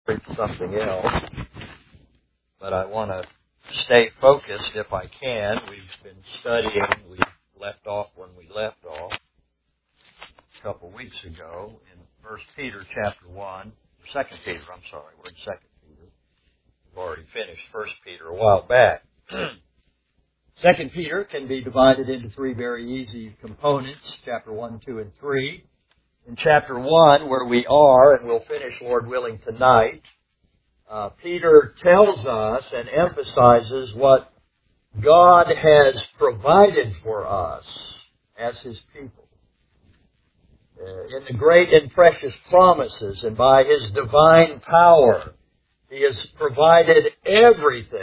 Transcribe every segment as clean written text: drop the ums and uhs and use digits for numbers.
something else, but I want to stay focused if I can. We've been studying. We left off when we left off a couple weeks ago in 1 Peter chapter 1, 2 Peter, I'm sorry, we're in 2 Peter. We've already finished 1 Peter a while back. 2 Peter can be divided into three very easy components, chapter 1, 2, and 3. In chapter 1, where we are, and we'll finish, Lord willing, tonight, Peter tells us and emphasizes what God has provided for us as His people. In the great and precious promises and by His divine power, He has provided everything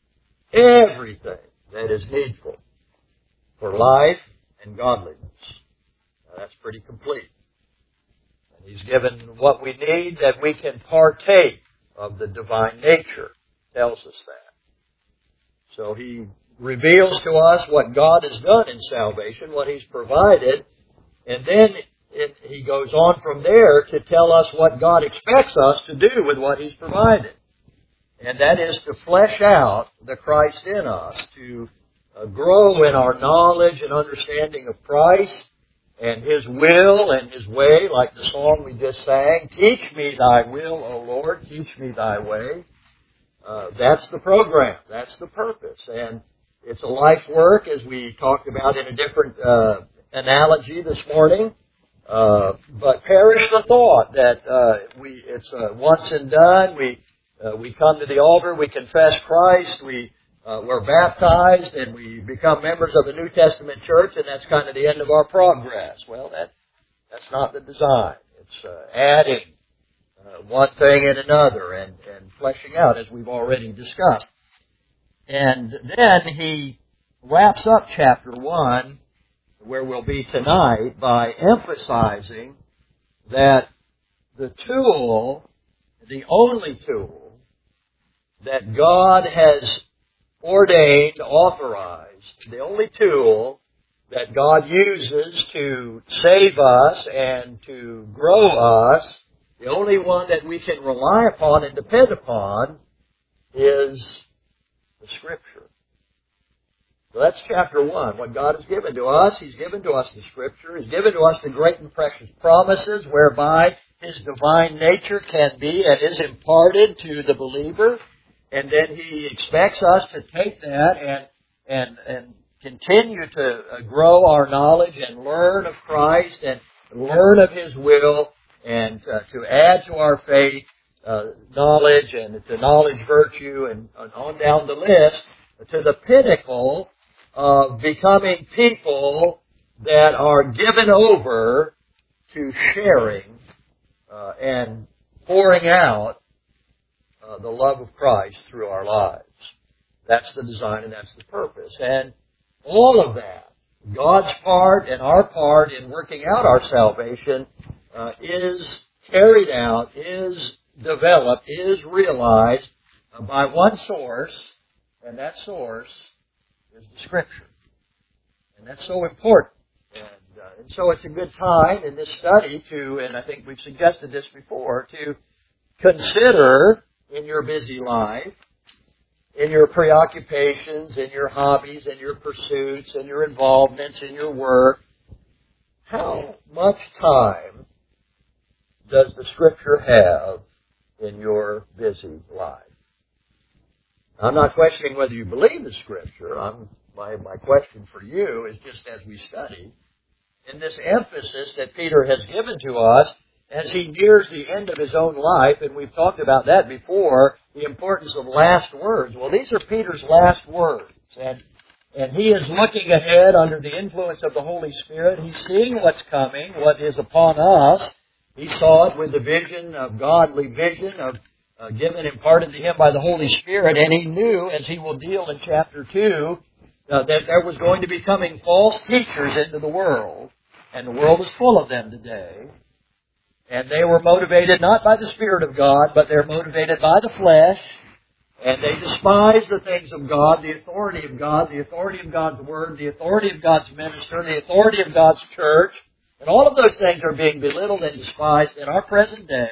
that is needful for life and godliness. Now, that's pretty complete. And He's given what we need that we can partake of the divine nature. Tells us that. So He reveals to us what God has done in salvation, what He's provided, and then He goes on from there to tell us what God expects us to do with what He's provided. And that is to flesh out the Christ in us, to grow in our knowledge and understanding of Christ and His will and His way, like the song we just sang. Teach me Thy will, O Lord, teach me Thy way. That's the program. That's the purpose. And it's a life work, as we talked about in a different analogy this morning. But perish the thought that it's once and done. We come to the altar, we confess Christ, we're baptized, and we become members of the New Testament church, and that's kind of the end of our progress. Well, that's not the design. It's adding one thing and another and fleshing out, as we've already discussed. And then he wraps up chapter 1, where we'll be tonight, by emphasizing that the tool, the only tool that God has ordained, authorized, the only tool that God uses to save us and to grow us, the only one that we can rely upon and depend upon is the Scripture. So that's chapter 1. What God has given to us, He's given to us the Scripture. He's given to us the great and precious promises whereby His divine nature can be and is imparted to the believer. And then He expects us to take that and continue to grow our knowledge and learn of Christ and learn of His will and to add to our faith knowledge and to knowledge virtue and on down the list to the pinnacle of becoming people that are given over to sharing and pouring out the love of Christ through our lives. That's the design and that's the purpose. And all of that, God's part and our part in working out our salvation, is carried out, is developed, is realized by one source, and that source is the Scripture. And that's so important. And so it's a good time in this study to, and I think we've suggested this before, to consider in your busy life, in your preoccupations, in your hobbies, in your pursuits, in your involvements, in your work, how much time does the Scripture have in your busy life? I'm not questioning whether you believe the Scripture. My question for you is just as we study, in this emphasis that Peter has given to us as he nears the end of his own life, and we've talked about that before, the importance of last words. Well, these are Peter's last words, and he is looking ahead under the influence of the Holy Spirit. He's seeing what's coming, what is upon us. He saw it with the vision of godly vision of given imparted to him by the Holy Spirit, and he knew, as he will deal in chapter 2, that there was going to be coming false teachers into the world, and the world is full of them today. And they were motivated not by the Spirit of God, but they're motivated by the flesh, and they despise the things of God, the authority of God, the authority of God's Word, the authority of God's minister, the authority of God's church, and all of those things are being belittled and despised in our present day.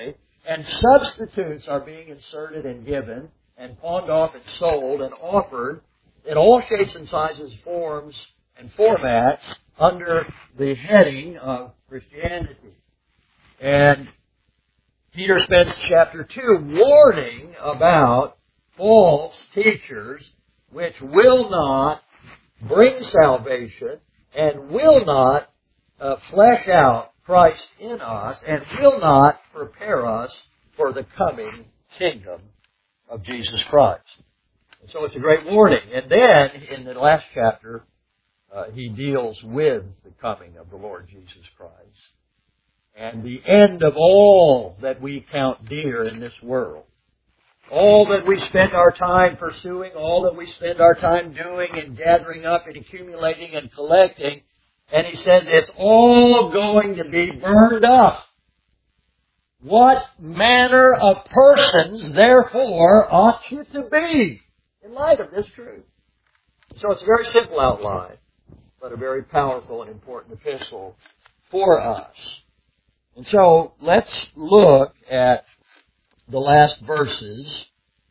and substitutes are being inserted and given and pawned off and sold and offered in all shapes and sizes, forms, and formats under the heading of Christianity. And Peter spends chapter 2 warning about false teachers which will not bring salvation and will not flesh out Christ in us and will not prepare us for the coming kingdom of Jesus Christ. And so it's a great warning. And then, in the last chapter, he deals with the coming of the Lord Jesus Christ and the end of all that we count dear in this world. All that we spend our time pursuing, all that we spend our time doing and gathering up and accumulating and collecting. And he says it's all going to be burned up. What manner of persons, therefore, ought you to be in light of this truth? So it's a very simple outline, but a very powerful and important epistle for us. And so let's look at the last verses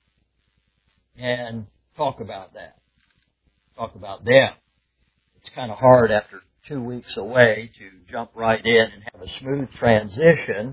and talk about that. Talk about them. It's kind of hard after 2 weeks away to jump right in and have a smooth transition.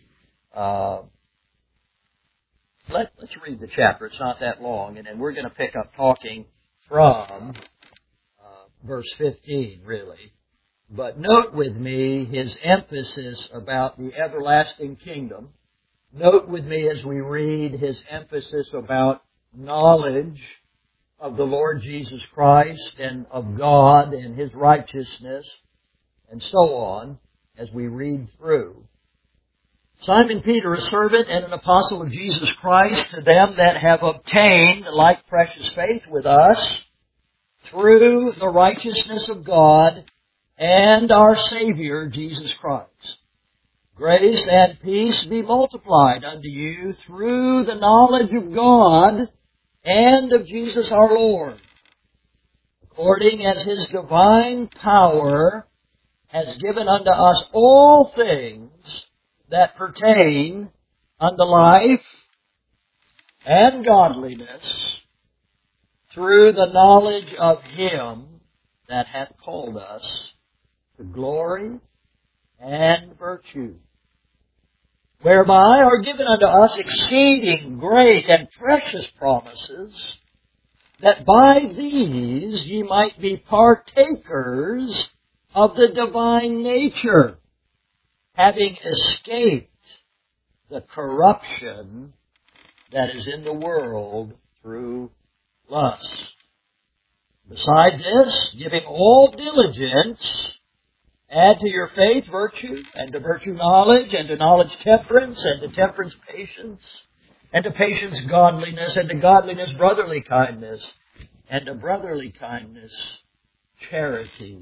Let's read the chapter. It's not that long. And then we're going to pick up talking from verse 15, really. But note with me his emphasis about the everlasting kingdom. Note with me as we read his emphasis about knowledge of the Lord Jesus Christ and of God and his righteousness and so on as we read through. Simon Peter, a servant and an apostle of Jesus Christ, to them that have obtained like precious faith with us through the righteousness of God and our Savior Jesus Christ. Grace and peace be multiplied unto you through the knowledge of God and of Jesus our Lord, according as his divine power has given unto us all things that pertain unto life and godliness, through the knowledge of him that hath called us to glory and virtue, whereby are given unto us exceeding great and precious promises, that by these ye might be partakers of the divine nature, having escaped the corruption that is in the world through lust. Besides this, giving all diligence, add to your faith virtue, and to virtue knowledge, and to knowledge temperance, and to temperance patience, and to patience godliness, and to godliness brotherly kindness, and to brotherly kindness charity,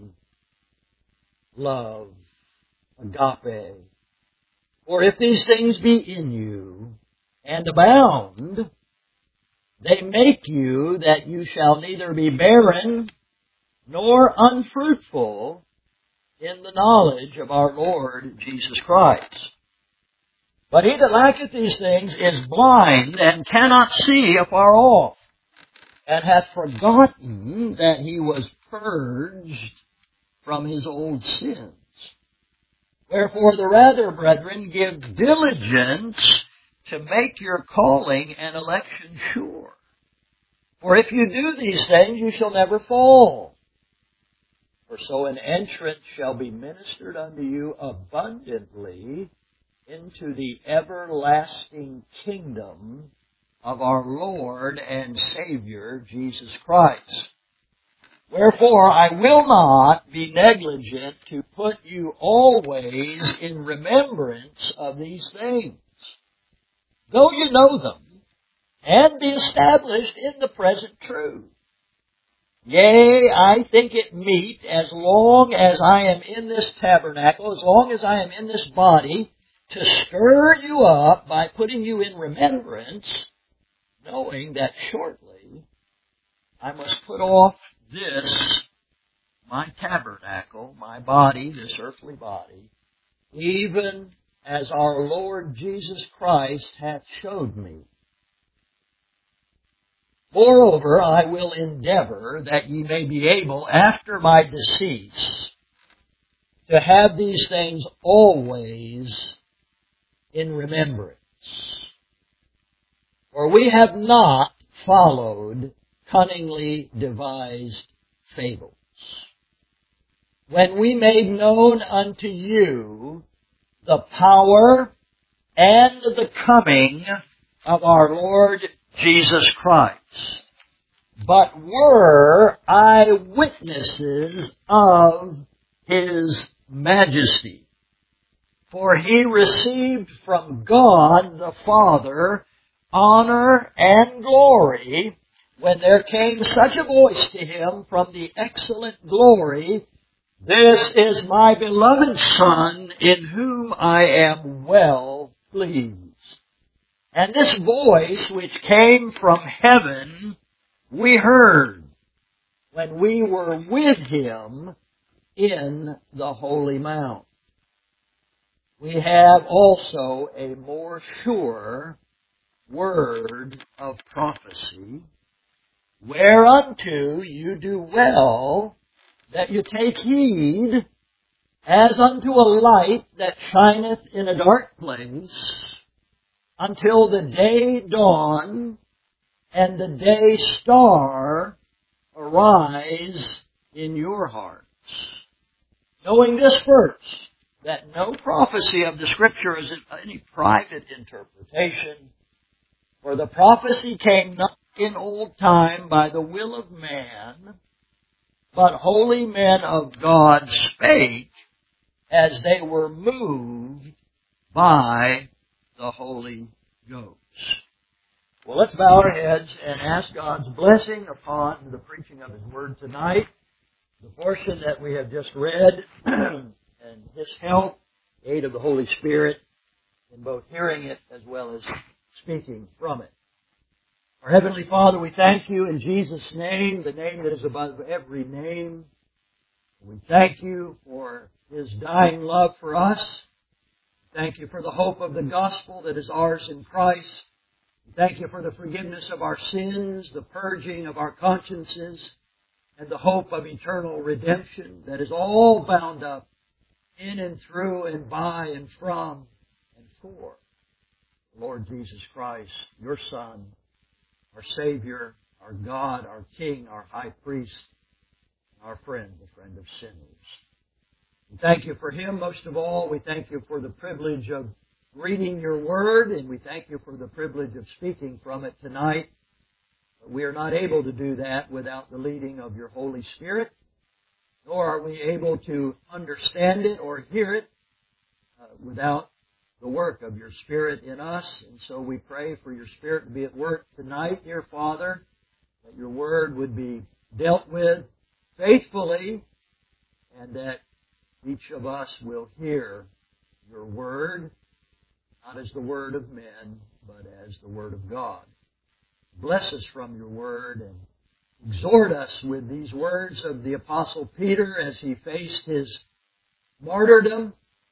love, agape. For if these things be in you, and abound, they make you that you shall neither be barren nor unfruitful in the knowledge of our Lord Jesus Christ. But he that lacketh these things is blind and cannot see afar off, and hath forgotten that he was purged from his old sins. Wherefore the rather, brethren, give diligence to make your calling and election sure. For if you do these things, you shall never fall. For so an entrance shall be ministered unto you abundantly into the everlasting kingdom of our Lord and Savior, Jesus Christ. Wherefore I will not be negligent to put you always in remembrance of these things, though you know them, and be established in the present truth. Yea, I think it meet, as long as I am in this tabernacle, as long as I am in this body, to stir you up by putting you in remembrance, knowing that shortly I must put off this, my tabernacle, my body, this earthly body, even as our Lord Jesus Christ hath showed me. Moreover, I will endeavor that ye may be able, after my decease, to have these things always in remembrance. For we have not followed cunningly devised fables, when we made known unto you the power and the coming of our Lord Jesus Christ, but were eyewitnesses of His majesty. For He received from God the Father honor and glory, when there came such a voice to Him from the excellent glory, This is my beloved Son, in whom I am well pleased. And this voice which came from heaven we heard when we were with Him in the holy mount. We have also a more sure word of prophecy, whereunto you do well that you take heed, as unto a light that shineth in a dark place, until the day dawn and the day star arise in your hearts. Knowing this first, that no prophecy of the Scripture is any private interpretation, for the prophecy came not in old time by the will of man, but holy men of God spake as they were moved by the Holy Ghost. Well, let's bow our heads and ask God's blessing upon the preaching of His Word tonight. The portion that we have just read, and His help, aid of the Holy Spirit, in both hearing it as well as speaking from it. Our Heavenly Father, we thank You in Jesus' name, the name that is above every name. We thank You for His dying love for us. Thank You for the hope of the gospel that is ours in Christ. Thank You for the forgiveness of our sins, the purging of our consciences, and the hope of eternal redemption that is all bound up in and through and by and from and for Lord Jesus Christ, Your Son, our Savior, our God, our King, our High Priest, our friend, the friend of sinners. We thank You for Him most of all. We thank You for the privilege of reading Your Word, and we thank You for the privilege of speaking from it tonight. But we are not able to do that without the leading of Your Holy Spirit, nor are we able to understand it or hear it without the work of Your Spirit in us. And so we pray for Your Spirit to be at work tonight, dear Father, that Your Word would be dealt with faithfully, and that each of us will hear Your Word, not as the word of men, but as the Word of God. Bless us from Your Word and exhort us with these words of the Apostle Peter as he faced his martyrdom.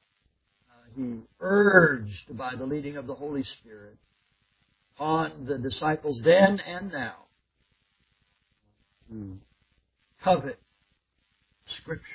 He urged by the leading of the Holy Spirit on the disciples then and now to covet Scriptures,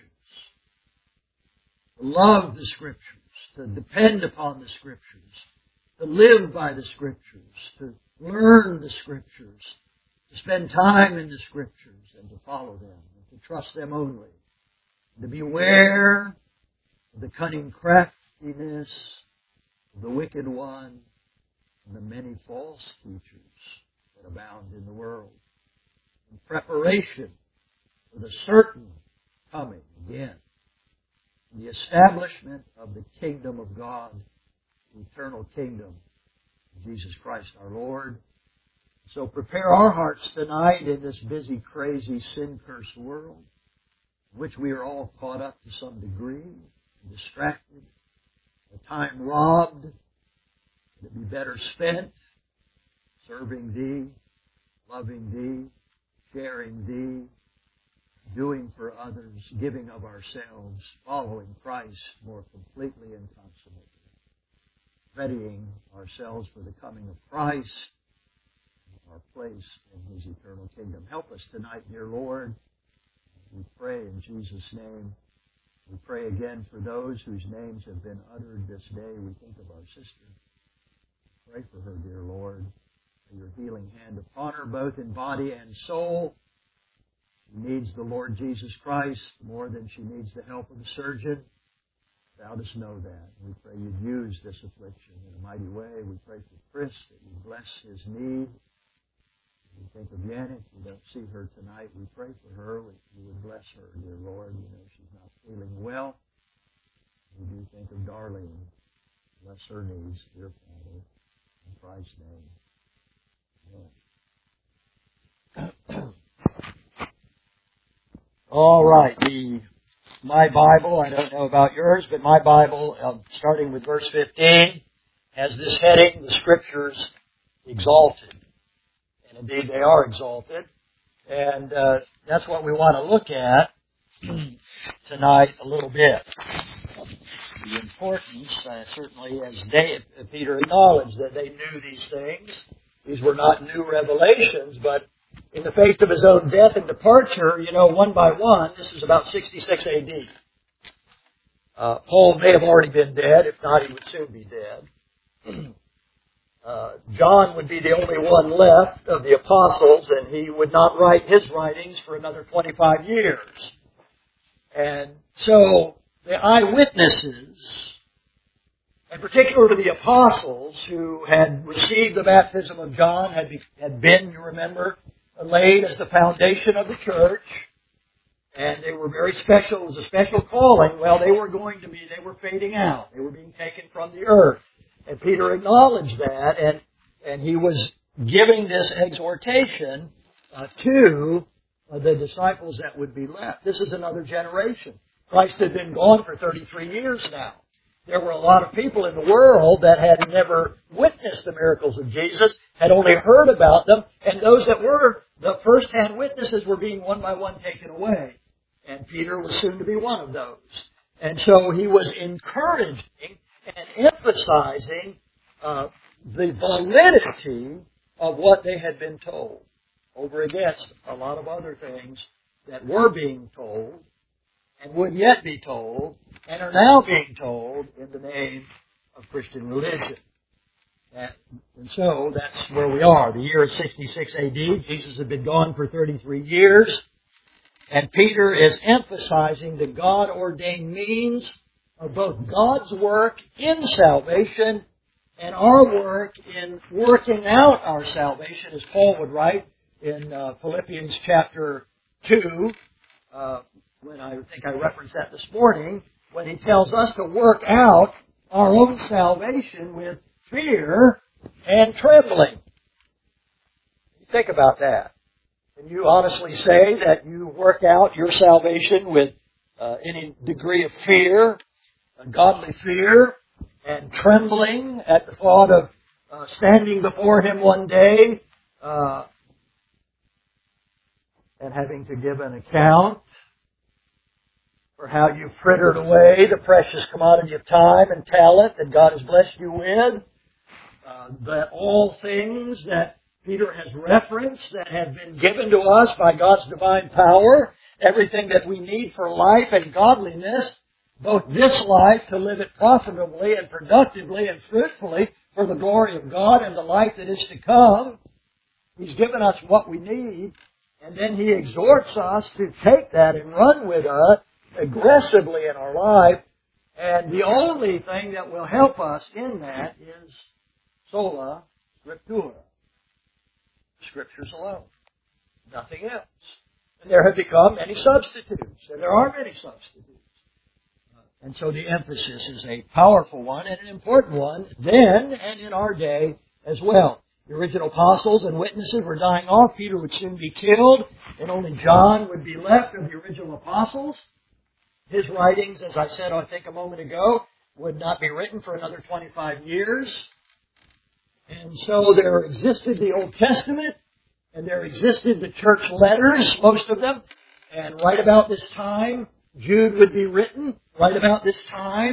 to love the Scriptures, to depend upon the Scriptures, to live by the Scriptures, to learn the Scriptures, to spend time in the Scriptures and to follow them and to trust them only, and to beware of the cunning craftiness of the wicked one and the many false teachers that abound in the world, in preparation for the certain coming again, the establishment of the kingdom of God, the eternal kingdom of Jesus Christ our Lord. So prepare our hearts tonight in this busy, crazy, sin-cursed world, in which we are all caught up to some degree, distracted, the time robbed, to be better spent serving Thee, loving Thee, sharing Thee, doing for others, giving of ourselves, following Christ more completely and consummately. readying ourselves for the coming of Christ, our place in His eternal kingdom. Help us tonight, dear Lord. We pray in Jesus' name. We pray again for those whose names have been uttered this day. We think of our sister. Pray for her, dear Lord, for your healing hand upon her, both in body and soul. She needs the Lord Jesus Christ more than she needs the help of the surgeon. Thou dost know that. We pray you'd use this affliction in a mighty way. We pray for Chris, that you'd bless his need. We think of Janet. We don't see her tonight. We pray for her. You would bless her, dear Lord. You know she's not feeling well. We do think of Darlene. Bless her needs, dear Father. In Christ's name. Amen. All right. My Bible, I don't know about yours, but my Bible, starting with verse 15, has this heading, the Scriptures exalted. And indeed, they are exalted. And that's what we want to look at tonight a little bit. The importance, certainly, as Peter acknowledged that they knew these things. These were not new revelations, but in the face of his own death and departure, one by one, this is about 66 A.D. Paul may have already been dead. If not, he would soon be dead. John would be the only one left of the apostles, and he would not write his writings for another 25 years. And so the eyewitnesses, and particularly the apostles who had received the baptism of John, had been, you remember, laid as the foundation of the church, and they were very special. It was a special calling. Well, they were fading out. They were being taken from the earth. And Peter acknowledged that, and he was giving this exhortation to the disciples that would be left. This is another generation. Christ had been gone for 33 years now. There were a lot of people in the world that had never witnessed the miracles of Jesus, had only heard about them, and those that were the first-hand witnesses were being one by one taken away. And Peter was soon to be one of those. And so he was encouraging and emphasizing the validity of what they had been told over against a lot of other things that were being told and would yet be told and are now being told in the name of Christian religion. And so that's where we are. The year is 66 A.D. Jesus had been gone for 33 years. And Peter is emphasizing the God-ordained means of both God's work in salvation and our work in working out our salvation, as Paul would write in Philippians chapter 2, when I think I referenced that this morning, when he tells us to work out our own salvation with fear and trembling. Think about that. Can you honestly say that you work out your salvation with any degree of fear, godly fear, and trembling at the thought of standing before Him one day and having to give an account for how you frittered away the precious commodity of time and talent that God has blessed you with? That all things that Peter has referenced that have been given to us by God's divine power, everything that we need for life and godliness, both this life to live it profitably and productively and fruitfully for the glory of God and the life that is to come. He's given us what we need, and then He exhorts us to take that and run with it aggressively in our life. And the only thing that will help us in that is sola scriptura. Scriptures alone. Nothing else. And there have become many substitutes. And there are many substitutes. And so the emphasis is a powerful one and an important one then and in our day as well. The original apostles and witnesses were dying off. Peter would soon be killed, and only John would be left of the original apostles. His writings, as I said, I think a moment ago, would not be written for another 25 years. And so there existed the Old Testament, and there existed the church letters, most of them. And right about this time, Jude would be written. Right about this time,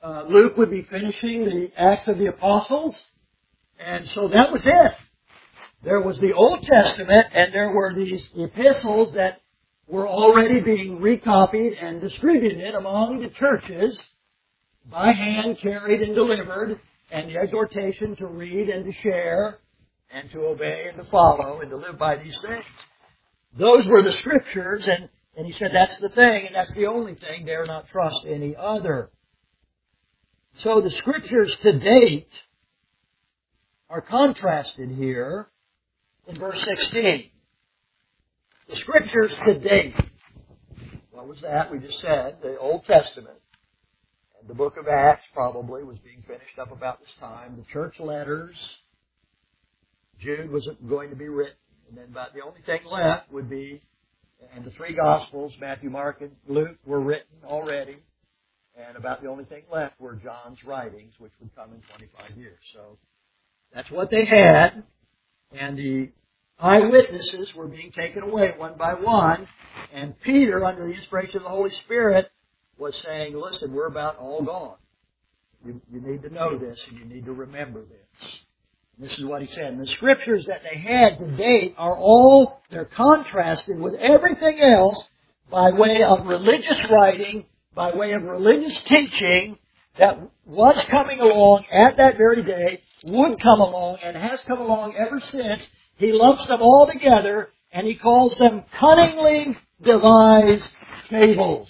Luke would be finishing the Acts of the Apostles. And so that was it. There was the Old Testament, and there were these epistles that were already being recopied and distributed among the churches by hand, carried and delivered, and the exhortation to read and to share and to obey and to follow and to live by these things. Those were the Scriptures, and he said that's the thing, and that's the only thing. Dare not trust any other. So the Scriptures to date are contrasted here in verse 16. The Scriptures to date. What was that? We just said the Old Testament. And the book of Acts probably was being finished up about this time. The church letters. Jude was going to be written. And then about the only thing left would be, and the three Gospels, Matthew, Mark, and Luke, were written already. And about the only thing left were John's writings, which would come in 25 years. So that's what they had. And the eyewitnesses were being taken away one by one. And Peter, under the inspiration of the Holy Spirit, was saying, listen, we're about all gone. You need to know this, and you need to remember this. And this is what he said. And the Scriptures that they had to date are all, they're contrasted with everything else by way of religious writing, by way of religious teaching that was coming along at that very day, would come along, and has come along ever since. He lumps them all together, and he calls them cunningly devised fables.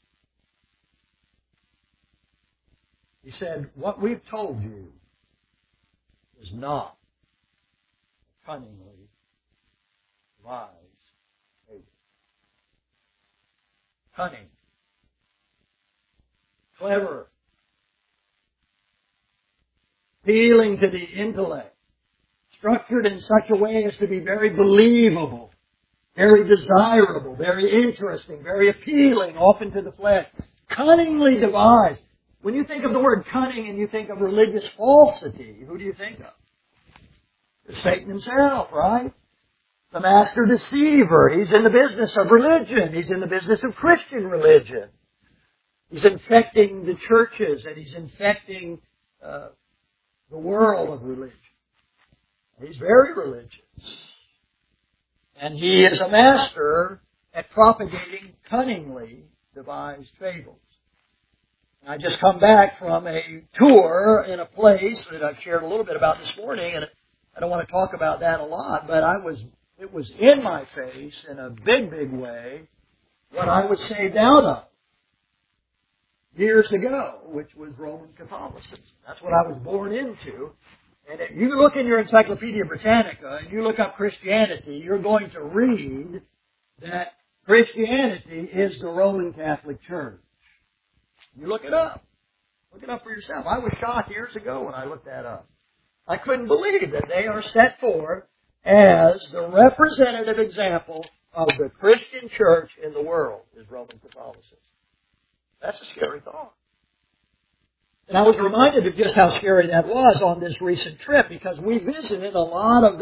He said, what we've told you is not cunningly devised fable. Cunning. Clever. Appealing to the intellect. Structured in such a way as to be very believable, very desirable, very interesting, very appealing, often to the flesh. Cunningly devised. When you think of the word cunning and you think of religious falsity, who do you think of? It's Satan himself, right? The master deceiver. He's in the business of religion. He's in the business of Christian religion. He's infecting the churches, and he's infecting the world of religion. He's very religious. And he is a master at propagating cunningly devised fables. And I just come back from a tour in a place that I've shared a little bit about this morning, and I don't want to talk about that a lot, but it was in my face in a big, big way what I was saved out of years ago, which was Roman Catholicism. That's what I was born into. And if you look in your Encyclopedia Britannica and you look up Christianity, you're going to read that Christianity is the Roman Catholic Church. You look it up. Look it up for yourself. I was shocked years ago when I looked that up. I couldn't believe that they are set forth as the representative example of the Christian church in the world is Roman Catholicism. That's a scary thought. And I was reminded of just how scary that was on this recent trip, because we visited a lot of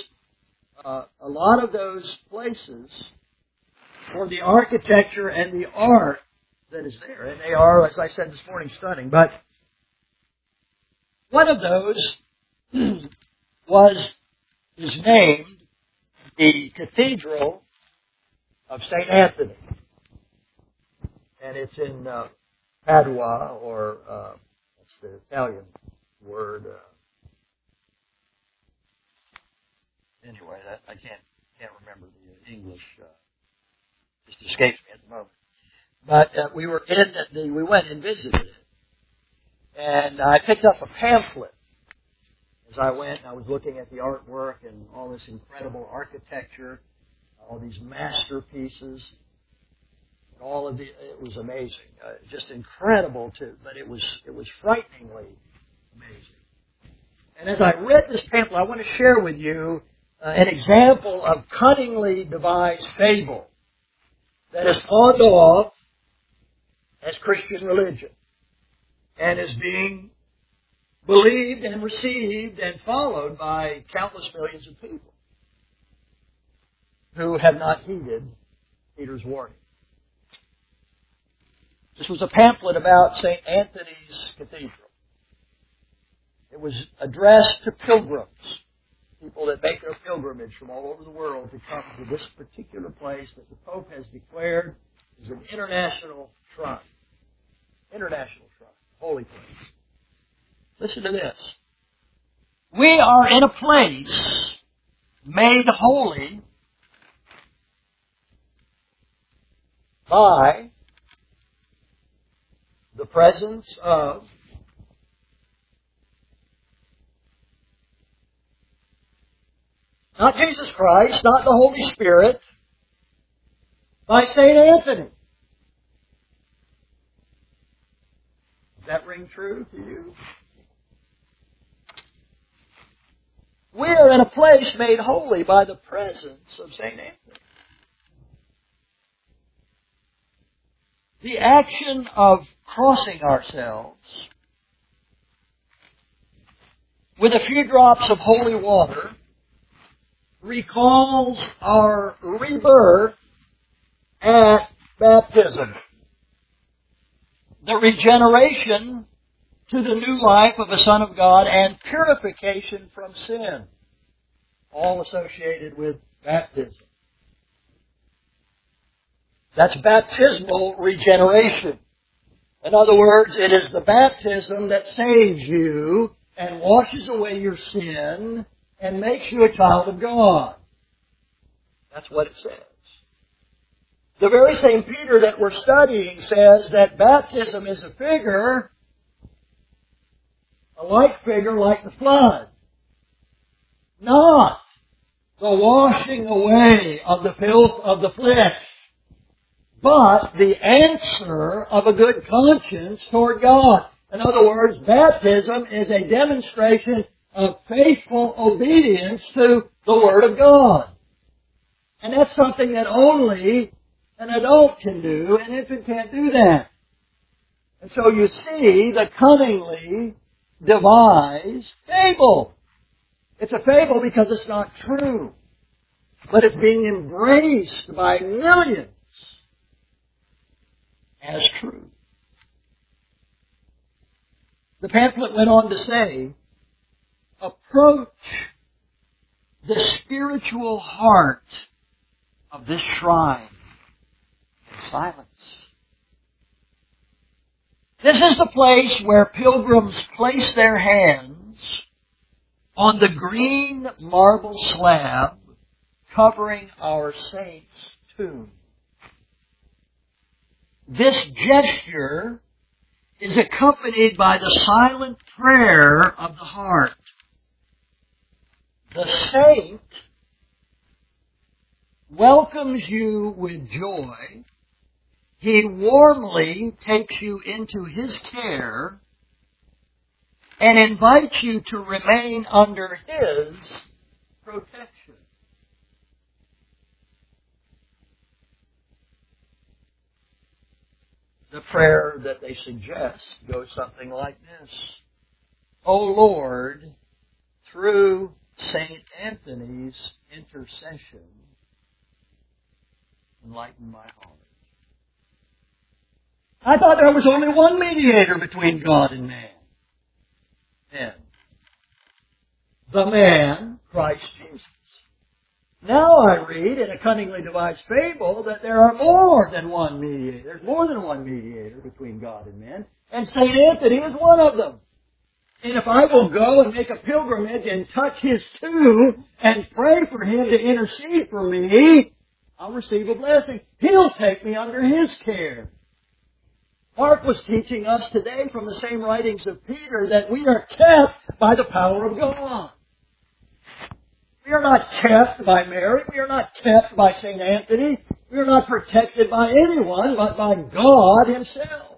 those places for the architecture and the art that is there. And they are, as I said this morning, stunning. But one of those is named the Cathedral of St. Anthony. And it's in Padua, or that's the Italian word. Anyway, I can't remember the English. Just escapes me at the moment. But we went and visited it, and I picked up a pamphlet as I went. I was looking at the artwork and all this incredible architecture, all these masterpieces. It was amazing, just incredible too. But it was frighteningly amazing. And as I read this pamphlet, I want to share with you an example of cunningly devised fable that is pawned off as Christian religion and is being believed and received and followed by countless millions of people who have not heeded Peter's warning. This was a pamphlet about St. Anthony's Cathedral. It was addressed to pilgrims, people that make their pilgrimage from all over the world to come to this particular place that the Pope has declared is an international shrine. International shrine. Holy place. Listen to this. We are in a place made holy by the presence of not Jesus Christ, not the Holy Spirit, by St. Anthony. Does that ring true to you? We are in a place made holy by the presence of St. Anthony. The action of crossing ourselves with a few drops of holy water recalls our rebirth at baptism. The regeneration to the new life of a Son of God and purification from sin. All associated with baptism. That's baptismal regeneration. In other words, it is the baptism that saves you and washes away your sin and makes you a child of God. That's what it says. The very same Peter that we're studying says that baptism is a figure, a like figure like the flood. Not the washing away of the filth of the flesh, but the answer of a good conscience toward God. In other words, baptism is a demonstration of faithful obedience to the Word of God. And that's something that only an adult can do. An infant can't do that. And so you see the cunningly devised fable. It's a fable because it's not true. But it's being embraced by millions as true. The pamphlet went on to say, approach the spiritual heart of this shrine in silence. This is the place where pilgrims place their hands on the green marble slab covering our saint's tomb. This gesture is accompanied by the silent prayer of the heart. The saint welcomes you with joy. He warmly takes you into his care and invites you to remain under his protection. The prayer that they suggest goes something like this. O Lord, through St. Anthony's intercession, enlighten my heart. I thought there was only one mediator between God and man. And the man, Christ Jesus. Now I read in a cunningly devised fable that there are more than one mediator. There's more than one mediator between God and man. And St. Anthony is one of them. And if I will go and make a pilgrimage and touch his tomb and pray for him to intercede for me, I'll receive a blessing. He'll take me under his care. Mark was teaching us today from the same writings of Peter that we are kept by the power of God. We are not kept by Mary. We are not kept by St. Anthony. We are not protected by anyone but by God himself.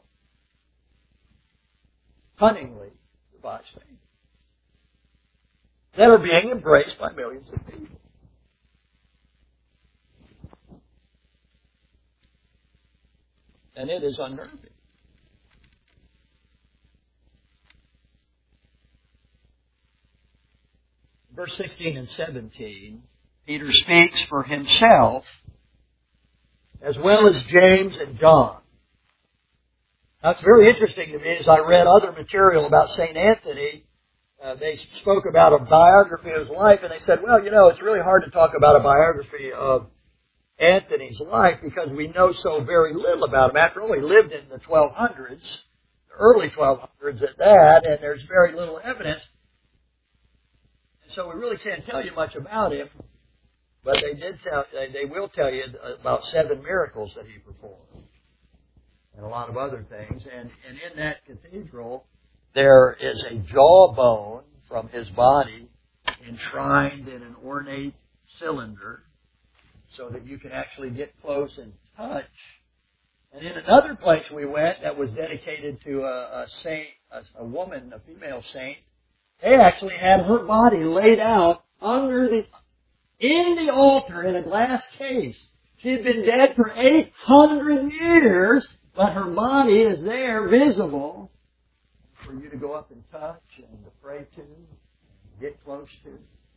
Cunningly devised things that are being embraced by millions of people. And it is unnerving. Verse 16 and 17, Peter speaks for himself as well as James and John. Now, it's very interesting to me as I read other material about St. Anthony. They spoke about a biography of his life, and they said, well, it's really hard to talk about a biography of Anthony's life because we know so very little about him. After all, he lived in the 1200s, the early 1200s at that, and there's very little evidence. And so we really can't tell you much about him, but they will tell you about 7 miracles that he performed and a lot of other things. And in that cathedral, there is a jawbone from his body enshrined in an ornate cylinder so that you can actually get close and touch. And in another place we went that was dedicated to a saint, a woman, a female saint, they actually had her body laid out in the altar in a glass case. She had been dead for 800 years, but her body is there, visible, for you to go up and touch and to pray to, and get close to.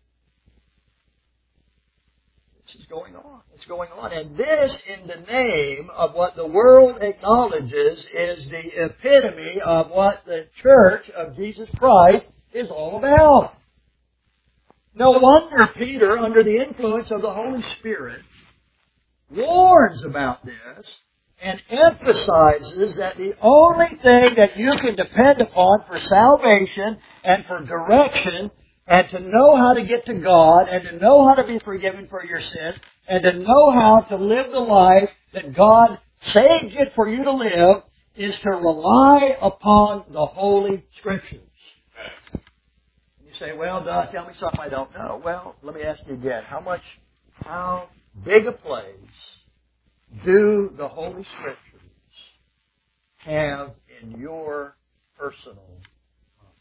This is going on. It's going on. And this in the name of what the world acknowledges is the epitome of what the Church of Jesus Christ is all about. No wonder Peter, under the influence of the Holy Spirit, warns about this and emphasizes that the only thing that you can depend upon for salvation and for direction and to know how to get to God and to know how to be forgiven for your sins and to know how to live the life that God saved it for you to live is to rely upon the Holy Scriptures. And you say, well, Doug, tell me something I don't know. Well, let me ask you again. How big a place do the Holy Scriptures have in your personal life?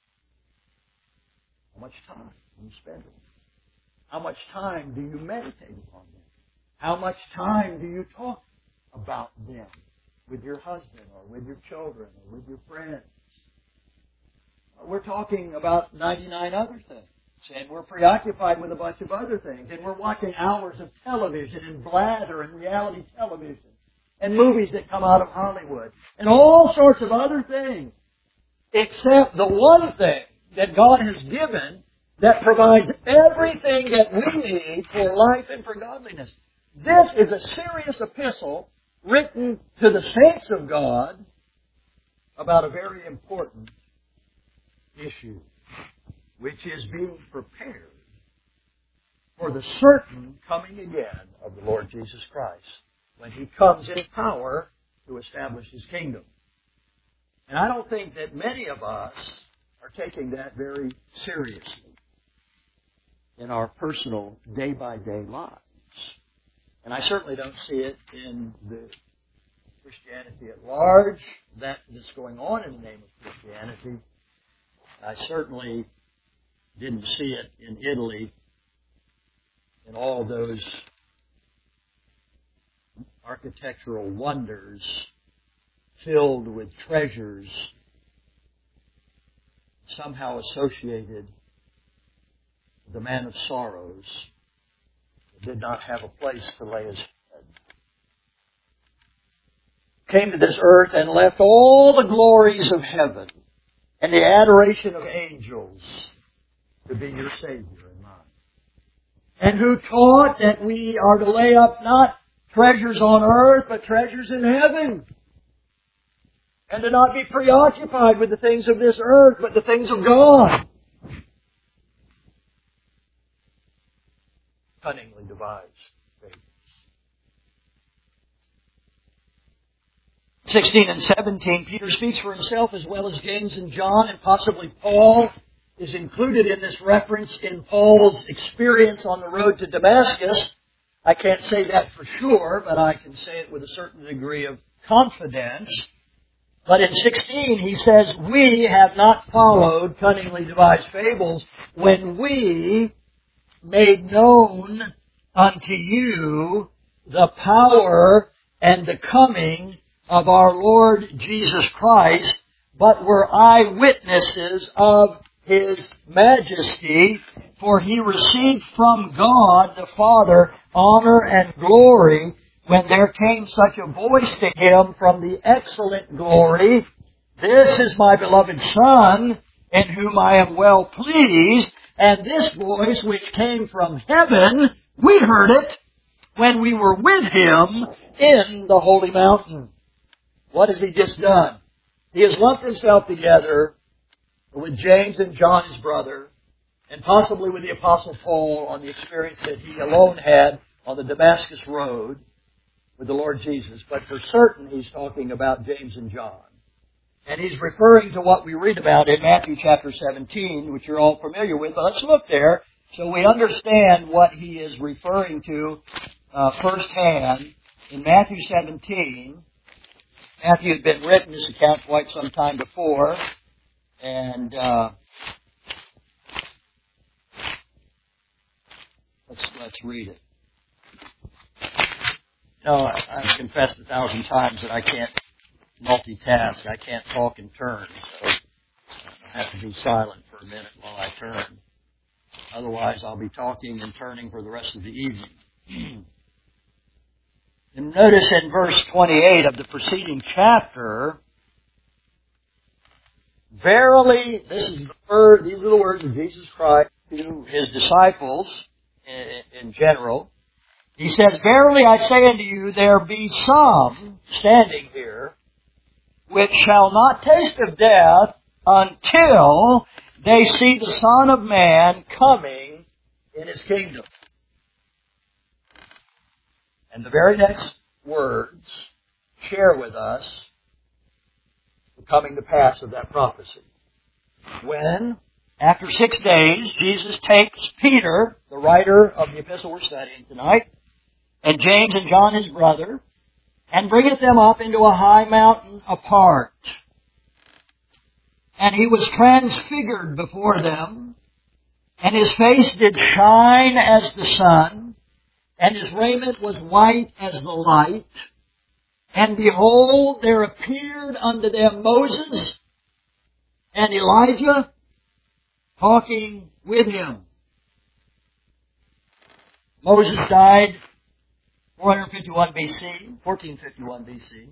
How much time do you spend with them? How much time do you meditate upon them? How much time do you talk about them with your husband or with your children or with your friends? We're talking about 99 other things. And we're preoccupied with a bunch of other things. And we're watching hours of television and blather and reality television and movies that come out of Hollywood and all sorts of other things. Except the one thing that God has given that provides everything that we need for life and for godliness. This is a serious epistle written to the saints of God about a very important issue, which is being prepared for the certain coming again of the Lord Jesus Christ when He comes in power to establish His kingdom. And I don't think that many of us are taking that very seriously in our personal day-by-day lives. And I certainly don't see it in the Christianity at large, that's going on in the name of Christianity. I certainly didn't see it in Italy in all those architectural wonders filled with treasures somehow associated with the man of sorrows who did not have a place to lay his head. Came to this earth and left all the glories of heaven and the adoration of angels to be your Savior and mine. And who taught that we are to lay up not treasures on earth, but treasures in heaven. And to not be preoccupied with the things of this earth, but the things of God. Cunningly devised fables. 16 and 17, Peter speaks for himself as well as James and John, and possibly Paul is included in this reference in Paul's experience on the road to Damascus. I can't say that for sure, but I can say it with a certain degree of confidence. But in 16 he says, we have not followed cunningly devised fables when we made known unto you the power and the coming of our Lord Jesus Christ, but were eyewitnesses of His majesty, for He received from God the Father honor and glory when there came such a voice to him from the excellent glory, "This is my beloved Son, in whom I am well pleased." And this voice which came from heaven, we heard it when we were with Him in the holy mountain. What has He just done? He has lumped Himself together with James and John, His brother, and possibly with the Apostle Paul on the experience that he alone had on the Damascus Road with the Lord Jesus. But for certain, He's talking about James and John. And He's referring to what we read about in Matthew chapter 17, which you're all familiar with. But let's look there so we understand what He is referring to firsthand. In Matthew 17, Matthew had been written this account quite some time before. And let's read it. I've confessed 1,000 times that I can't multitask. I can't talk in turn, so I have to be silent for a minute while I turn. Otherwise, I'll be talking and turning for the rest of the evening. And notice in verse 28 of the preceding chapter, "Verily," these are the words of Jesus Christ to His disciples in general. He says, "Verily I say unto you, there be some standing here which shall not taste of death until they see the Son of Man coming in His kingdom." And the very next words share with us the coming to pass of that prophecy. When, after 6 days, Jesus takes Peter, the writer of the epistle we're studying tonight, and James and John his brother, and bringeth them up into a high mountain apart. And He was transfigured before them, and His face did shine as the sun, and His raiment was white as the light. And behold, there appeared unto them Moses and Elijah talking with Him. Moses died 1451 BC.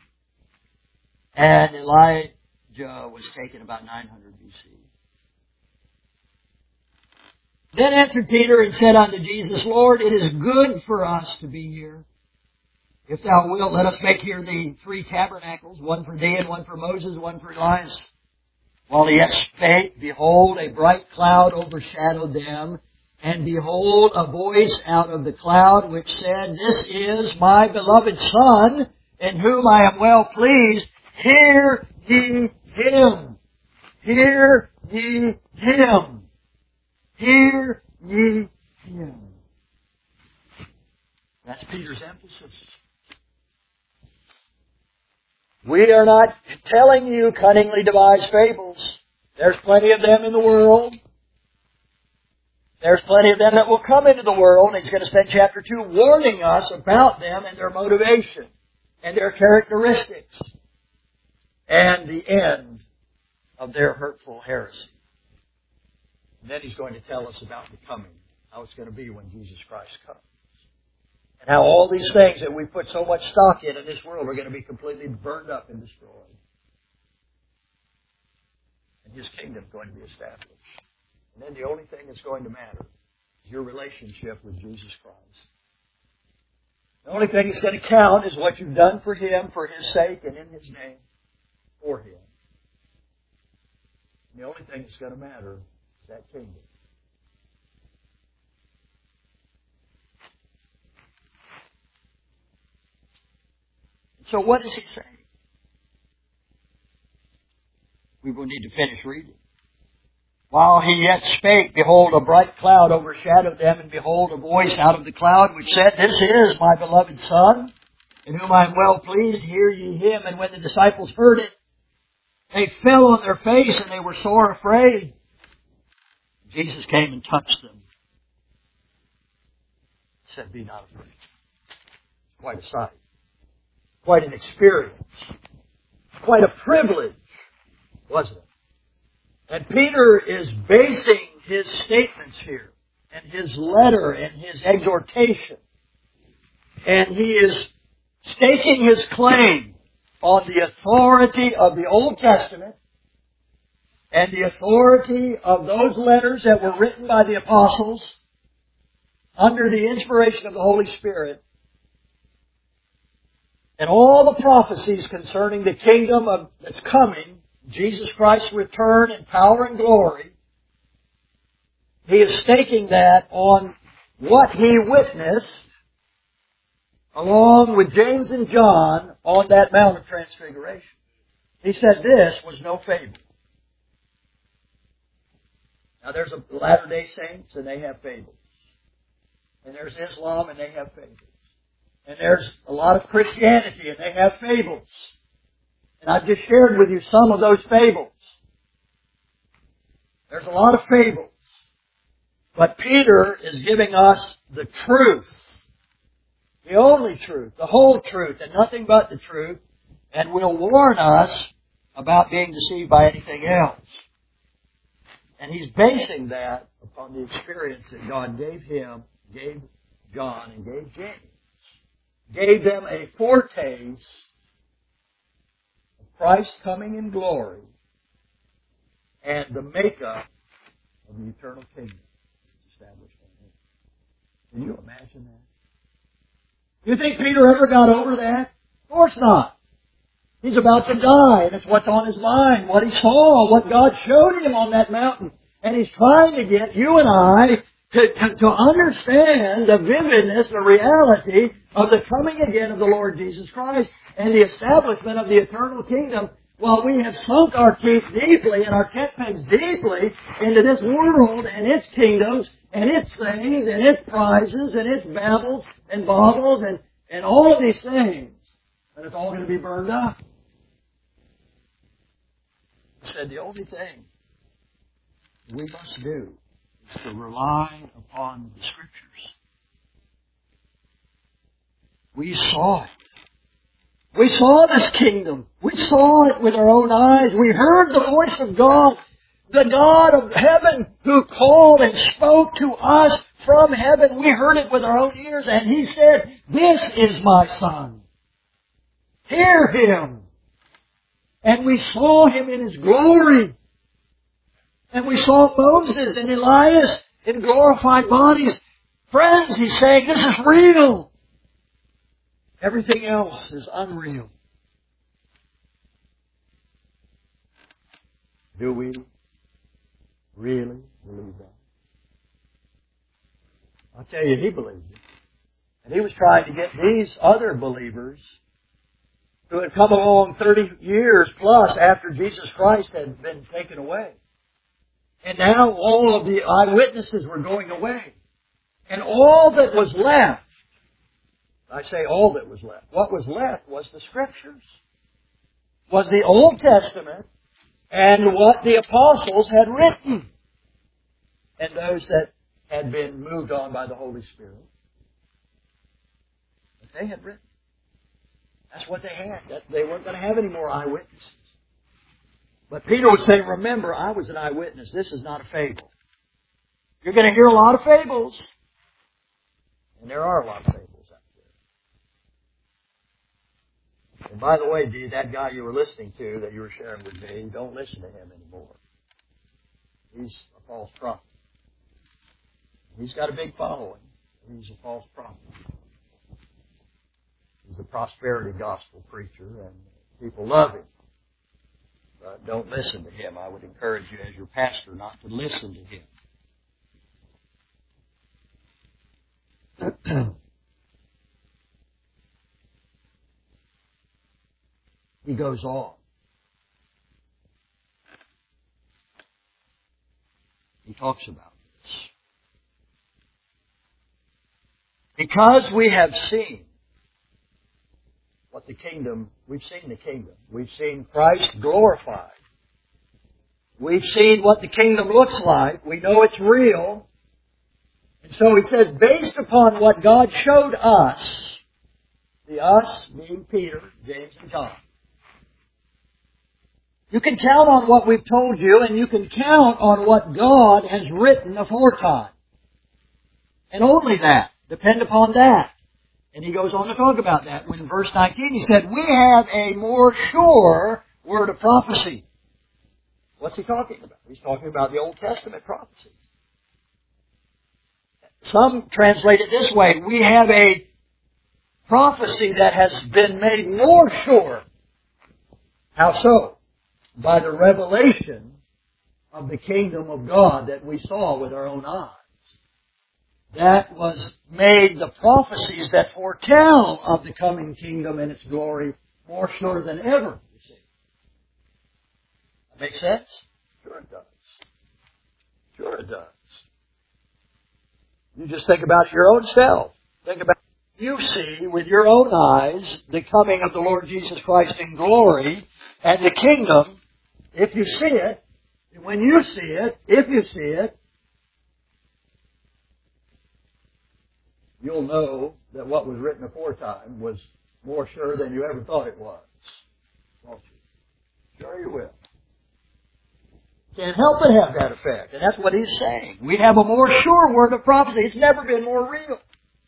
And Elijah was taken about 900 BC. Then answered Peter and said unto Jesus, "Lord, it is good for us to be here. If Thou wilt, let us make here the 3 tabernacles, one for Thee, and one for Moses, one for Elias." While he yet spake, behold, a bright cloud overshadowed them, and behold, a voice out of the cloud which said, "This is my beloved Son, in whom I am well pleased. Hear ye Him. Hear ye Him. Hear ye Him." That's Peter's emphasis. We are not telling you cunningly devised fables. There's plenty of them in the world. There's plenty of them that will come into the world, and He's going to spend chapter 2 warning us about them and their motivation and their characteristics and the end of their hurtful heresy. And then He's going to tell us about the coming, how it's going to be when Jesus Christ comes. And how all these things that we put so much stock in this world are going to be completely burned up and destroyed. And His kingdom is going to be established. And then the only thing that's going to matter is your relationship with Jesus Christ. The only thing that's going to count is what you've done for Him, for His sake, and in His name, for Him. And the only thing that's going to matter is that kingdom. So what does He say? We will need to finish reading. "While He yet spake, behold, a bright cloud overshadowed them, and behold, a voice out of the cloud which said, This is my beloved Son, in whom I am well pleased. Hear ye Him. And when the disciples heard it, they fell on their face, and they were sore afraid. Jesus came and touched them. He said, Be not afraid." Quite a sight. Quite an experience. Quite a privilege, wasn't it? And Peter is basing his statements here, and his letter, and his exhortation, And he is staking his claim on the authority of the Old Testament and the authority of those letters that were written by the apostles under the inspiration of the Holy Spirit, and all the prophecies concerning the kingdom that's coming, Jesus Christ's return in power and glory. He is staking that on what he witnessed along with James and John on that Mount of Transfiguration. He said this was no fable. Now there's a Latter-day Saints and they have fables. And there's Islam and they have fables. And there's a lot of Christianity and they have fables. And I've just shared with you some of those fables. There's a lot of fables. But Peter is giving us the truth. The only truth. The whole truth. And nothing but the truth. And will warn us about being deceived by anything else. And he's basing that upon the experience that God gave him, gave John, and gave James. Gave them a foretaste of Christ coming in glory and the makeup of the eternal kingdom established on him. Can you imagine that? Do you think Peter ever got over that? Of course not. He's about to die, and it's what's on his mind, what he saw, what God showed him on that mountain. And he's trying to get you and I to understand the vividness, the reality of the coming again of the Lord Jesus Christ and the establishment of the eternal kingdom, while we have sunk our teeth deeply and our tent pegs deeply into this world and its kingdoms and its things and its prizes and its babbles and baubles and all of these things. And it's all going to be burned up. He said the only thing we must do is to rely upon the Scriptures. We saw it. We saw this kingdom. We saw it with our own eyes. We heard the voice of God, the God of heaven who called and spoke to us from heaven. We heard it with our own ears, and He said, "This is my Son. Hear Him." And we saw Him in His glory. And we saw Moses and Elias in glorified bodies. Friends, He's saying, this is real. Everything else is unreal. Do we really believe that? I'll tell you, he believed it. And he was trying to get these other believers who had come along 30 years plus after Jesus Christ had been taken away. And now all of the eyewitnesses were going away. And all that was left, I say all that was left, what was left was the Scriptures, was the Old Testament, and what the apostles had written, and those that had been moved on by the Holy Spirit. But they had written. That's what they had. They weren't going to have any more eyewitnesses. But Peter would say, remember, I was an eyewitness. This is not a fable. You're going to hear a lot of fables. And there are a lot of fables out there. And by the way, D, that guy you were listening to, that you were sharing with me, don't listen to him anymore. He's a false prophet. He's got a big following. He's a false prophet. He's a prosperity gospel preacher, and people love him. But don't listen to him. I would encourage you as your pastor not to listen to him. He goes on. He talks about this. Because we have seen what the kingdom, we've seen the kingdom. We've seen Christ glorified. We've seen what the kingdom looks like. We know it's real. And so he says, based upon what God showed us, the us being Peter, James, and John, you can count on what we've told you, and you can count on what God has written aforetime. And only that. Depend upon that. And he goes on to talk about that. When in verse 19 he said, we have a more sure word of prophecy. What's he talking about? He's talking about the Old Testament prophecies. Some translate it this way. We have a prophecy that has been made more sure. How so? By the revelation of the kingdom of God that we saw with our own eyes. That was made the prophecies that foretell of the coming kingdom and its glory more sure than ever, you see. That makes sense? Sure it does. Sure it does. You just think about your own self. Think about you see with your own eyes the coming of the Lord Jesus Christ in glory and the kingdom. If you see it, when you see it, if you see it, you'll know that what was written aforetime was more sure than you ever thought it was. Won't you? Sure you will. Can't help but have that effect. And that's what he's saying. We have a more sure word of prophecy. It's never been more real.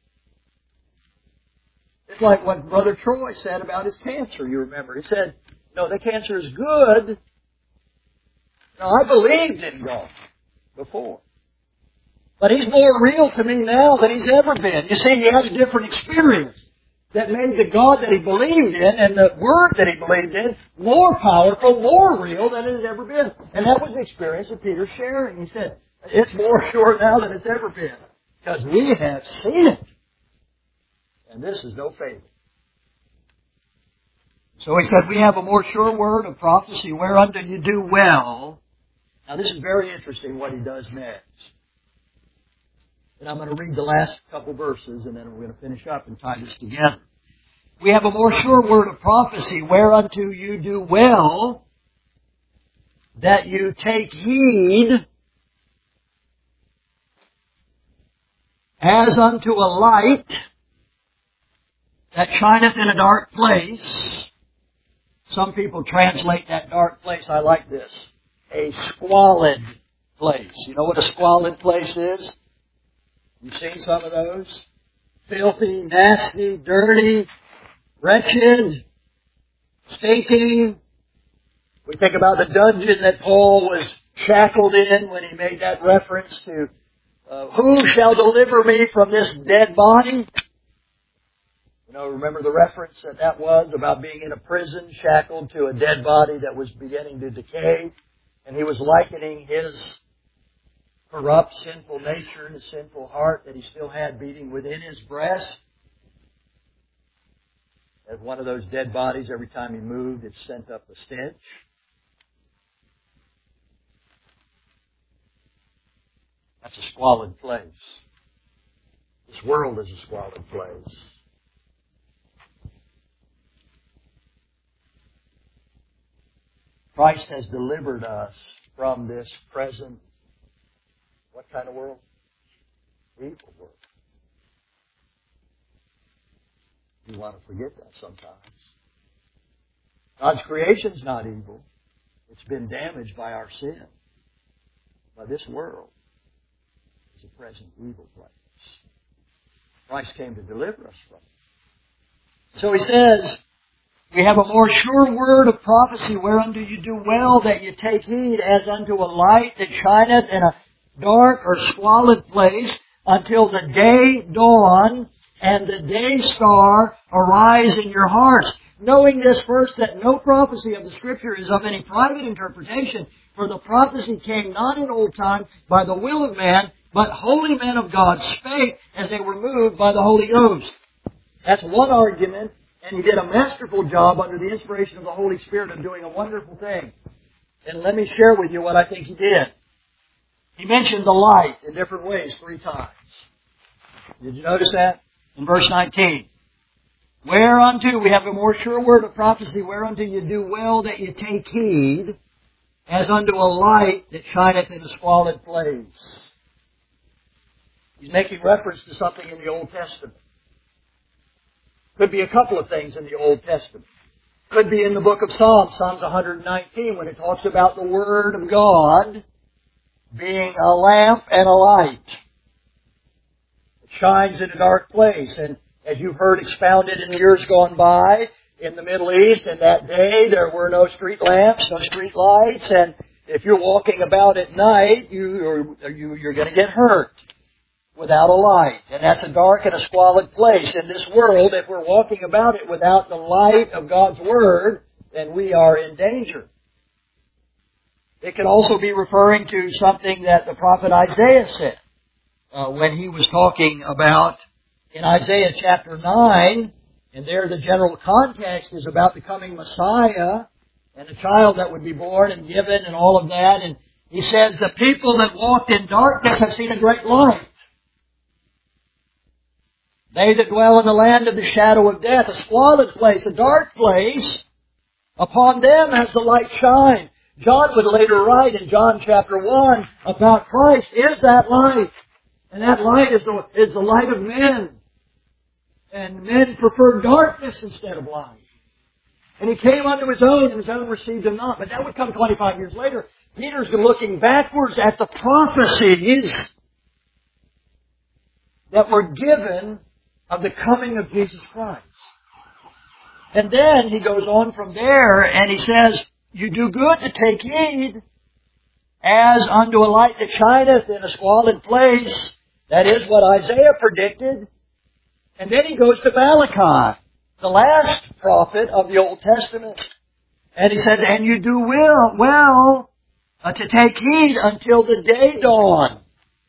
It's like what Brother Troy said about his cancer, you remember. He said, no, the cancer is good. Now, I believed in God before. But He's more real to me now than He's ever been. You see, he had a different experience that made the God that he believed in and the Word that he believed in more powerful, more real than it had ever been. And that was the experience of Peter sharing. He said, it's more sure now than it's ever been. Because we have seen it. And this is no fable. So he said, we have a more sure word of prophecy whereunto you do well. Now this is very interesting what he does next. And I'm going to read the last couple verses and then we're going to finish up and tie this together. We have a more sure word of prophecy whereunto you do well that you take heed as unto a light that shineth in a dark place. Some people translate that dark place, I like this, a squalid place. You know what a squalid place is? You've seen some of those? Filthy, nasty, dirty, wretched, stinking. We think about the dungeon that Paul was shackled in when he made that reference to who shall deliver me from this dead body? You know, remember the reference that was about being in a prison shackled to a dead body that was beginning to decay? And he was likening his corrupt, sinful nature and his sinful heart that he still had beating within his breast as one of those dead bodies. Every time he moved, it sent up a stench. That's a squalid place. This world is a squalid place. Christ has delivered us from this present, what kind of world? Evil world. You want to forget that sometimes. God's creation's not evil. It's been damaged by our sin. But this world is a present evil place. Christ came to deliver us from it. So he says, we have a more sure word of prophecy whereunto you do well that you take heed as unto a light that shineth in a dark or squalid place until the day dawn and the day star arise in your hearts. Knowing this first, that no prophecy of the Scripture is of any private interpretation, for the prophecy came not in old time by the will of man, but holy men of God spake as they were moved by the Holy Ghost. That's one argument. And he did a masterful job under the inspiration of the Holy Spirit of doing a wonderful thing. And let me share with you what I think he did. He mentioned the light in different ways 3 times. Did you notice that? In verse 19. Whereunto, we have a more sure word of prophecy, whereunto you do well that you take heed, as unto a light that shineth in a squalid place. He's making reference to something in the Old Testament. Could be a couple of things in the Old Testament. Could be in the book of Psalms, Psalms 119, when it talks about the Word of God being a lamp and a light. It shines in a dark place. And as you've heard expounded in years gone by, in the Middle East in that day, there were no street lamps, no street lights, and if you're walking about at night, you're going to get hurt without a light. And that's a dark and a squalid place. In this world, if we're walking about it without the light of God's Word, then we are in danger. It can also be referring to something that the prophet Isaiah said when he was talking about in Isaiah chapter 9, and there the general context is about the coming Messiah and a child that would be born and given and all of that. And he says, the people that walked in darkness have seen a great light. They that dwell in the land of the shadow of death, a squalid place, a dark place, upon them has the light shined. John would later write in John chapter 1 about Christ is that light. And that light is the light of men. And men prefer darkness instead of light. And He came unto His own, and His own received Him not. But that would come 25 years later. Peter's looking backwards at the prophecies that were given of the coming of Jesus Christ. And then he goes on from there, and he says, you do good to take heed, as unto a light that shineth in a squalid place. That is what Isaiah predicted. And then he goes to Malachi, the last prophet of the Old Testament. And he says, and you do well to take heed until the day dawn.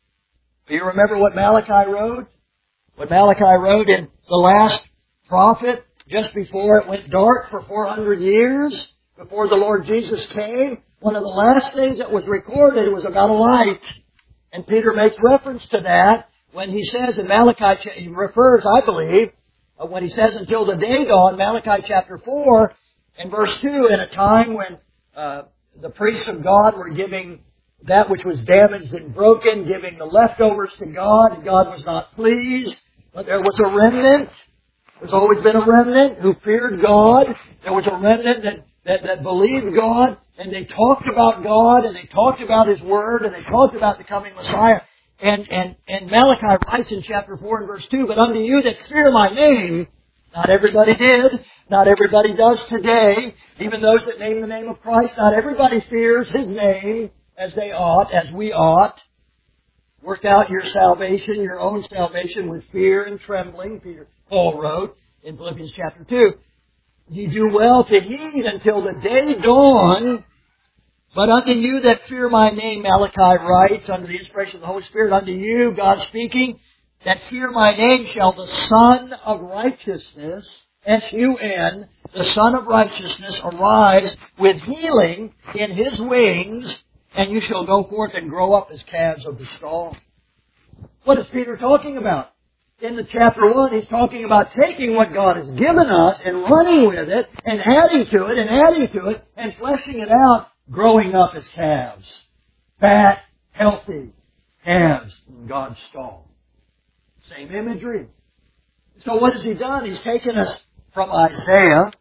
Do you remember what Malachi wrote? What Malachi wrote in the last prophet, just before it went dark for 400 years, before the Lord Jesus came, one of the last things that was recorded was about a light. And Peter makes reference to that when he says in Malachi, he refers, I believe, when he says until the day dawn, Malachi chapter 4 and verse 2, in a time when the priests of God were giving that which was damaged and broken, giving the leftovers to God, and God was not pleased. But there was a remnant. There's always been a remnant who feared God. There was a remnant that believed God, and they talked about God, and they talked about His Word, and they talked about the coming Messiah. And Malachi writes in chapter 4 and verse 2, but unto you that fear my name, not everybody did, not everybody does today, even those that name the name of Christ, not everybody fears His name as they ought, as we ought. Work out your salvation, your own salvation with fear and trembling, Paul wrote in Philippians chapter 2. Ye do well to heed until the day dawn. But unto you that fear my name, Malachi writes, under the inspiration of the Holy Spirit, unto you, God speaking, that fear my name shall the Son of Righteousness, S-U-N, the Son of Righteousness, arise with healing in His wings, and you shall go forth and grow up as calves of the stall. What is Peter talking about? In the chapter 1, he's talking about taking what God has given us and running with it and adding to it and adding to it and fleshing it out, growing up as calves. Fat, healthy calves in God's stall. Same imagery. So what has He done? He's taken us from Isaiah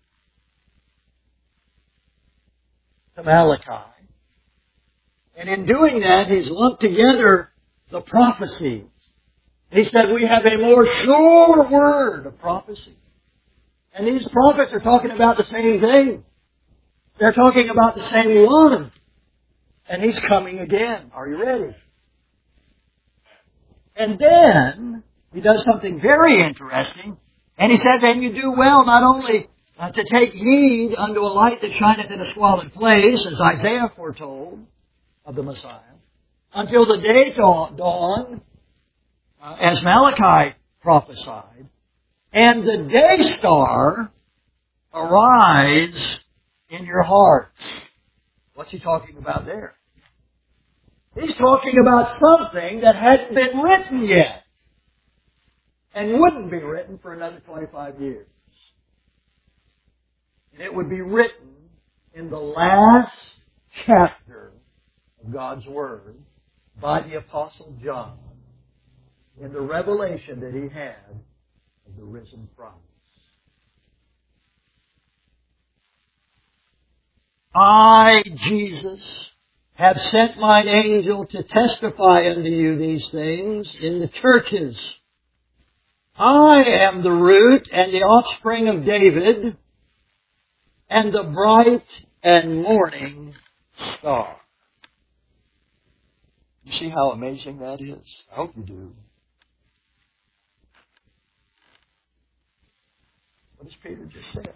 to Malachi. And in doing that, He's lumped together the prophecies. He said we have a more sure word of prophecy. And these prophets are talking about the same thing. They're talking about the same one. And He's coming again. Are you ready? And then He does something very interesting. And He says, and you do well not only to take heed unto a light that shineth in a squalid place, as Isaiah foretold of the Messiah, until the day dawn, as Malachi prophesied, and the day star arise in your hearts. What's he talking about there? He's talking about something that hadn't been written yet, and wouldn't be written for another 25 years. And it would be written in the last chapter of God's Word by the Apostle John, in the revelation that he had of the risen Christ. I, Jesus, have sent mine angel to testify unto you these things in the churches. I am the root and the offspring of David and the bright and morning star. You see how amazing that is? I hope you do. What does Peter just say?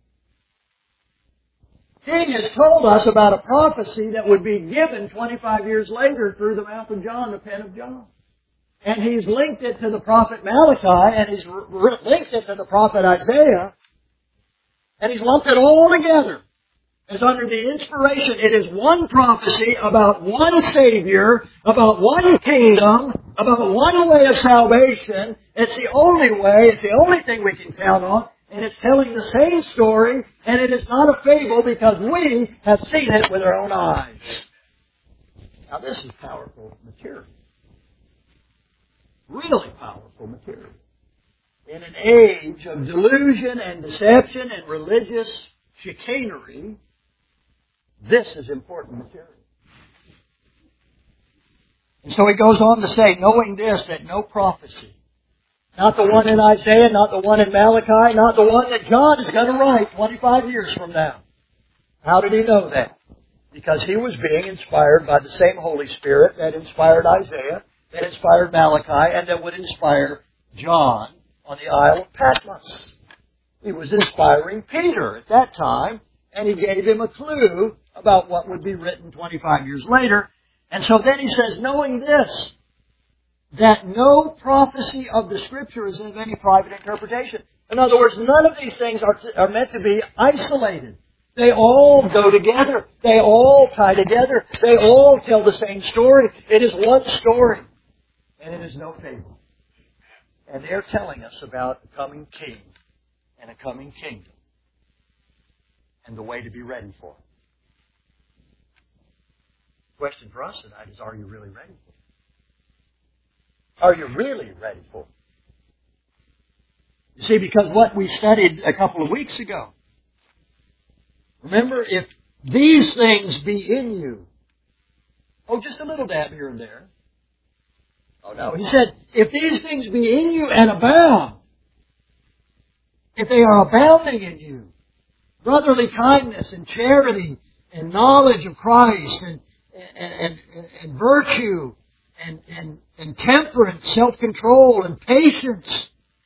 He has told us about a prophecy that would be given 25 years later through the mouth of John, the pen of John. And he's linked it to the prophet Malachi, and he's linked it to the prophet Isaiah, and he's lumped it all together as under the inspiration. It is one prophecy about one Savior, about one kingdom, about one way of salvation. It's the only way, it's the only thing we can count on, and it's telling the same story, and it is not a fable because we have seen it with our own eyes. Now this is powerful material. Really powerful material. In an age of delusion and deception and religious chicanery, this is important material. And so he goes on to say, knowing this, that no prophecy, not the one in Isaiah, not the one in Malachi, not the one that John is going to write 25 years from now. How did he know that? Because he was being inspired by the same Holy Spirit that inspired Isaiah, that inspired Malachi, and that would inspire John on the Isle of Patmos. He was inspiring Peter at that time, and he gave him a clue about what would be written 25 years later. And so then he says, knowing this, that no prophecy of the Scripture is of any private interpretation. In other words, none of these things are meant to be isolated. They all go together. They all tie together. They all tell the same story. It is one story. And it is no fable. And they're telling us about a coming king and a coming kingdom and the way to be ready for it. The question for us tonight is, are you really ready for it? Are you really ready for it? You see, because what we studied a couple of weeks ago, remember, if these things be in you, just a little dab here and there. Oh no, he said, if these things be in you and abound, if they are abounding in you, brotherly kindness and charity and knowledge of Christ and virtue and temperance, self-control and patience,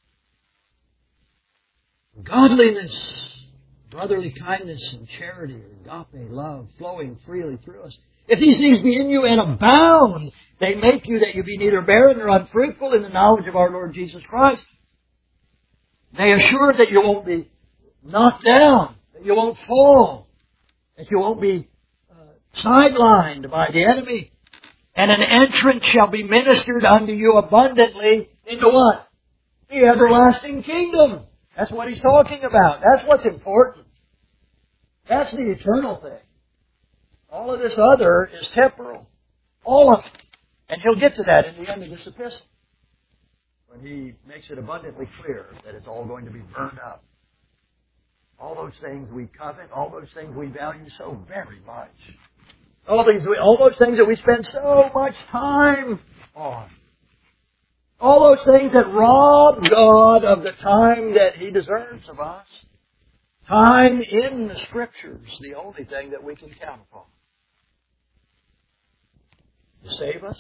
godliness, brotherly kindness and charity, agape love flowing freely through us. If these things be in you and abound, they make you that you be neither barren nor unfruitful in the knowledge of our Lord Jesus Christ. They assure that you won't be knocked down, that you won't fall, that you won't be sidelined by the enemy. And an entrance shall be ministered unto you abundantly into what? The everlasting kingdom. That's what he's talking about. That's what's important. That's the eternal thing. All of this other is temporal. All of it. And he'll get to that in the end of this epistle, when he makes it abundantly clear that it's all going to be burned up. All those things we covet, all those things we value so very much. All those things that we spend so much time on. All those things that rob God of the time that He deserves of us. Time in the Scriptures, the only thing that we can count upon. To save us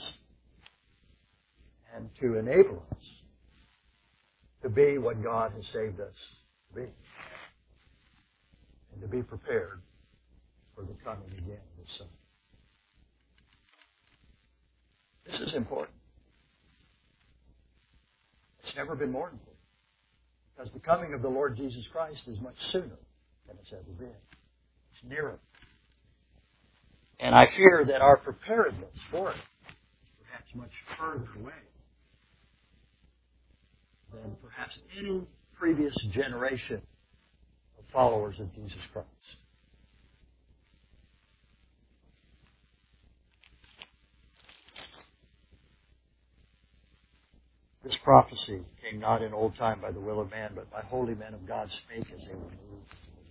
and to enable us to be what God has saved us to be. And to be prepared for the coming again of His Son. This is important. It's never been more important. Because the coming of the Lord Jesus Christ is much sooner than it's ever been. It's nearer. And I fear that our preparedness for it is perhaps much further away than perhaps any previous generation of followers of Jesus Christ. This prophecy came not in old time by the will of man, but by holy men of God spake as they were moved.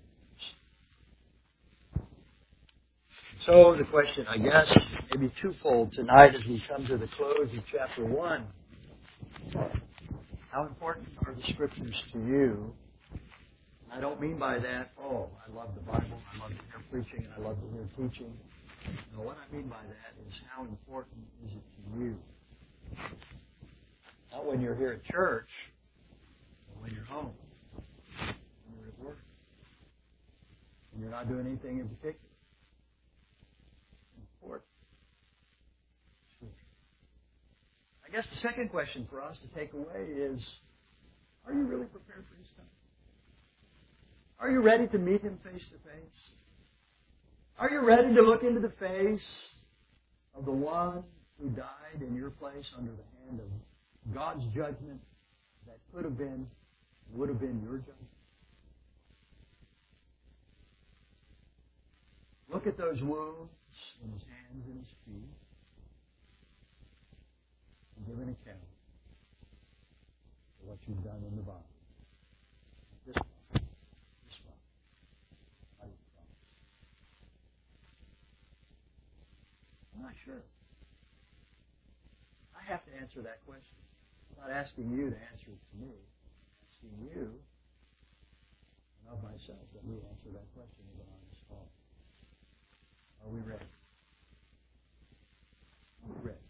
So the question, I guess, may be twofold tonight as we come to the close of chapter 1. How important are the Scriptures to you? I don't mean by that, oh, I love the Bible, I love to hear preaching, and I love to hear teaching. No, what I mean by that is how important is it to you? Not when you're here at church, but when you're home, when you're at work, when you're not doing anything in particular. It's important. I guess the second question for us to take away is, are you really prepared for His coming? Are you ready to meet Him face to face? Are you ready to look into the face of the one who died in your place under the hand of God's judgment that could have been, would have been your judgment? Look at those wounds in His hands and His feet and give an account for what you've done in the body. This one. I'm not sure. I have to answer that question. I'm not asking you to answer it to me. I'm asking you and of myself that we answer that question with an honest thought. Are we ready? Are we ready?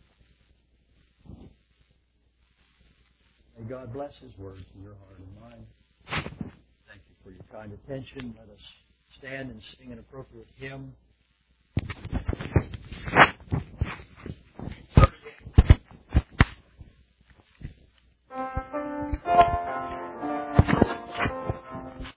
May God bless His word to your heart and mind. Thank you for your kind attention. Let us stand and sing an appropriate hymn.